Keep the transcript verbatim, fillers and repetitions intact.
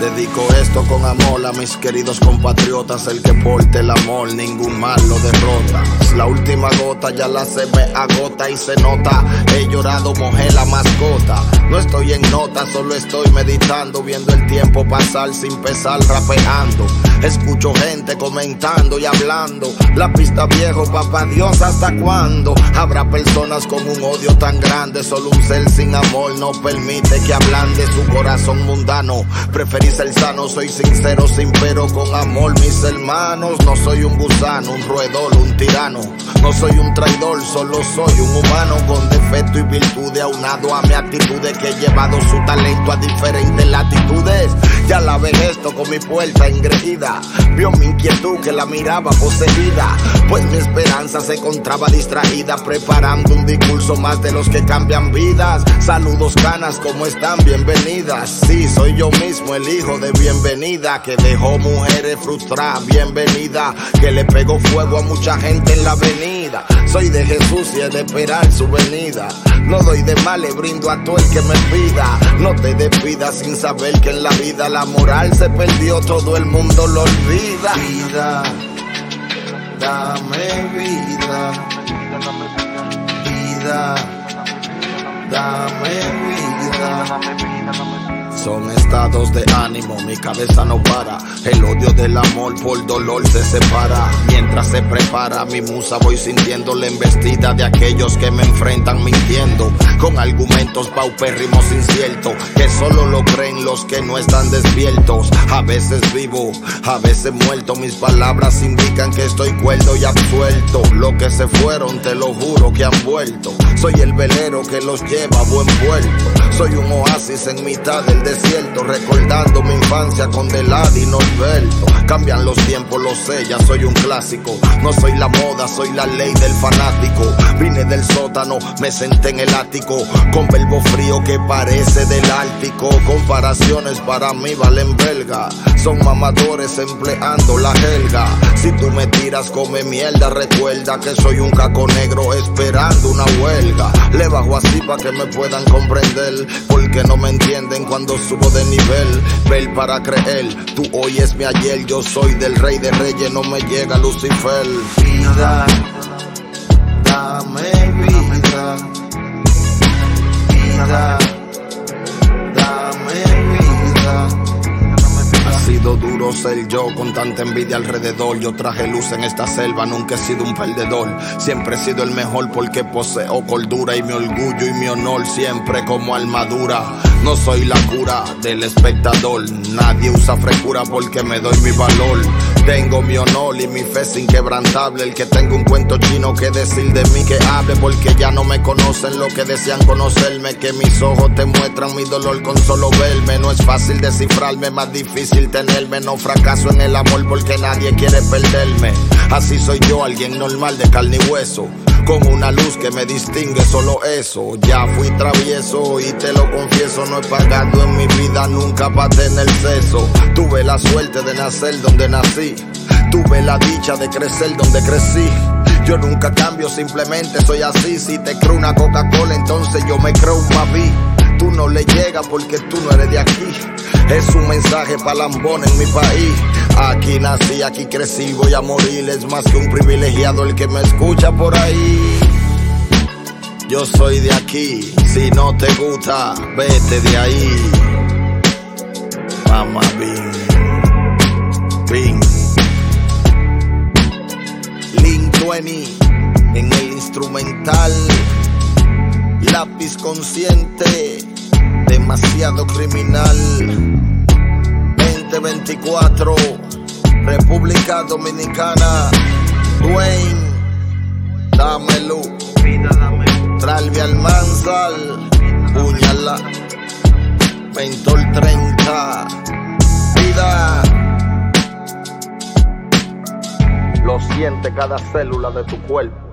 Dedico esto con amor a mis queridos compatriotas. El que porte el amor, ningún mal lo derrota. Es la última gota, ya la se me agota y se nota. He llorado, mojé la mascota. No estoy en nota, solo estoy meditando, viendo el tiempo pasar sin pesar, rapeando. Escucho gente comentando y hablando. La pista viejo, papá Dios, ¿hasta cuándo? Habrá personas con un odio tan grande. Solo un ser sin amor no permite que ablande su corazón mundano. Preferí ser sano, soy sincero, sin pero con amor, mis hermanos. No soy un gusano, un roedor, un tirano. No soy un traidor, solo soy un humano con defecto y virtudes, aunado a mi actitud de que he llevado su talento a diferentes latitudes. Ya la ven esto con mi puerta engreída. Vio mi inquietud que la miraba poseída, pues mi esperanza se encontraba distraída, preparando un discurso más de los que cambian vidas. Saludos canas, ¿cómo están? Bienvenidas. Sí, soy yo mismo, el hijo de bienvenida, que dejó mujeres frustradas. Bienvenida, que le pegó fuego a mucha gente en la avenida. Soy de Jesús y he de esperar su venida. No doy de mal, le brindo a todo el que me pida. No te despidas sin saber que en la vida la moral se perdió, todo el mundo lo olvida. Vida, dame vida. Vida, dame vida. Son estados de ánimo, mi cabeza no para. El odio del amor por dolor se separa. Mientras se prepara mi musa, voy sintiendo la embestida de aquellos que me enfrentan mintiendo, con argumentos paupérrimos inciertos, que solo lo creen los que no están despiertos. A veces vivo, a veces muerto. Mis palabras indican que estoy cuerdo y absuelto. Los que se fueron, te lo juro que han vuelto. Soy el velero que los lleva a buen puerto. Soy un oasis en mitad del desierto, recordando mi infancia con Delad y Norberto. Cambian los tiempos, lo sé, ya soy un clásico. No soy la moda, soy la ley del fanático. Vine del sótano, me senté en el ático, con verbo frío que parece del Ártico. Comparaciones para mí valen belga, son mamadores empleando la jerga. Si tú me tiras, come mierda, recuerda que soy un caco negro esperando una huelga. Le bajo así pa' que me puedan comprender, porque no me entienden cuando subo de nivel. Ver para creer, tú hoy es mi ayer. Yo soy del rey de reyes, no me llega Lucifer. Vida, dame vida. Vida, dame vida. Ha sido duro ser yo con tanta envidia alrededor. Yo traje luz en esta selva, nunca he sido un perdedor. Siempre he sido el mejor porque poseo cordura, y mi orgullo y mi honor siempre como armadura. No soy la cura del espectador, nadie usa frescura porque me doy mi valor. Tengo mi honor y mi fe es inquebrantable. El que tenga un cuento chino que decir de mí que hable, porque ya no me conocen lo que desean conocerme. Que mis ojos te muestran mi dolor con solo verme. No es fácil descifrarme, más difícil tenerme. No fracaso en el amor porque nadie quiere perderme. Así soy yo, alguien normal de carne y hueso, con una luz que me distingue, solo eso. Ya fui travieso y te lo confieso, no he pagado en mi vida nunca pa' tener seso. Tuve la suerte de nacer donde nací, tuve la dicha de crecer donde crecí. Yo nunca cambio, simplemente soy así. Si te creo una Coca-Cola, entonces yo me creo un Maví. Tú no le llegas porque tú no eres de aquí. Es un mensaje pa' lambón en mi país. Aquí nací, aquí crecí, voy a morir. Es más que un privilegiado el que me escucha por ahí. Yo soy de aquí, si no te gusta, vete de ahí. Mamá Bing, Bing. Link veinte en el instrumental. Lápiz consciente, demasiado criminal. veinte veinticuatro, República Dominicana. Dwayne, dámelo. Tralvi Almanzar, Puñala, Mentor treinta. Vida, lo siente cada célula de tu cuerpo.